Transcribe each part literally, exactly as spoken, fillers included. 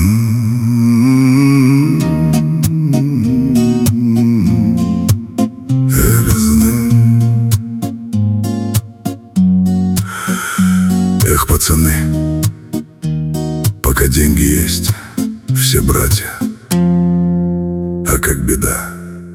Эх, пацаны, пока деньги есть, все братья, а как беда.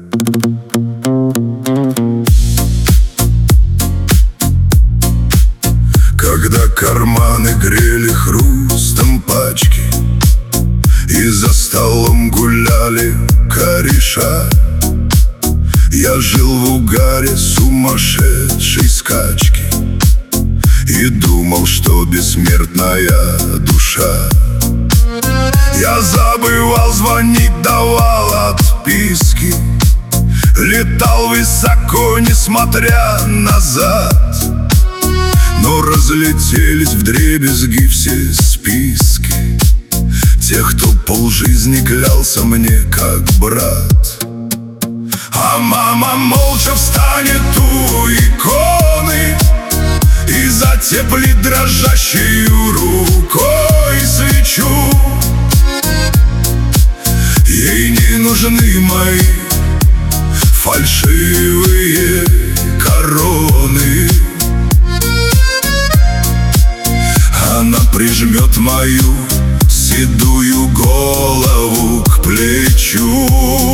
Когда карманы грели хрустом пачки и за столом гуляли кореша, я жил в угаре сумасшедшей скачки и думал, что бессмертная душа. Я забывал звонить, давал отписки, летал высоко, несмотря назад. Но разлетелись вдребезги все списки тех, кто полжизни клялся мне как брат. А мама молча встанет у иконы и затеплит дрожащую рукой свечу. Ей не нужны мои фальшивые короны. Она прижмет мою седую голову к плечу.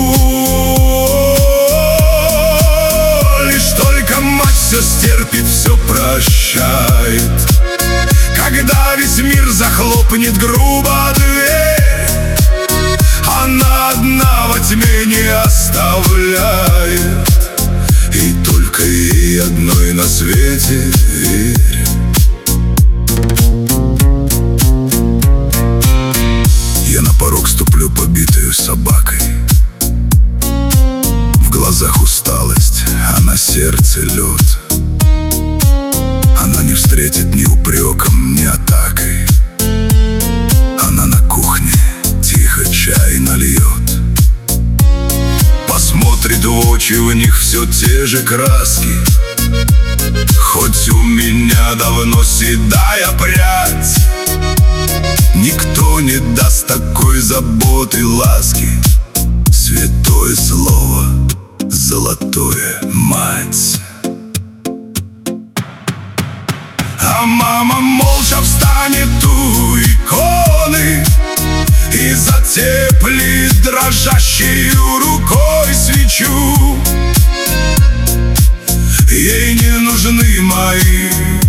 Лишь только мать все стерпит, все прощает. Когда весь мир захлопнет грубо дверь, она одна во тьме не оставляет. И только ей одной на свете верь. Я на порог ступлю побитою собакой. В глазах усталость, а на сердце лед. Она не встретит ни упреком, ни атакой. Она на кухне тихо чай нальет, посмотрит в очи, в них все те же краски. Хоть у меня давно седая прядь, никто не даст такой заботы, ласки. Святое слово, золотое, мать. А мама молча встанет у иконы и затеплит дрожащую рукой свечу. Ей не нужны мои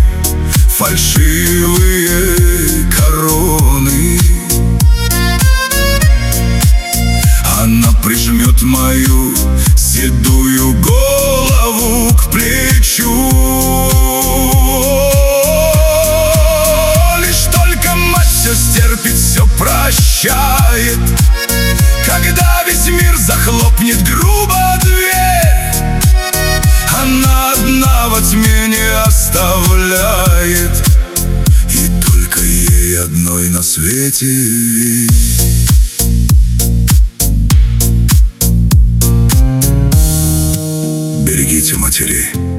фальшивые короны. Она прижмет мою седую голову к плечу. Лишь только мать все стерпит, все прощает. Когда весь мир захлопнет грубо дверь, она одна во тьме не оставляет. И только ей одной на свете верь. Берегите матерей.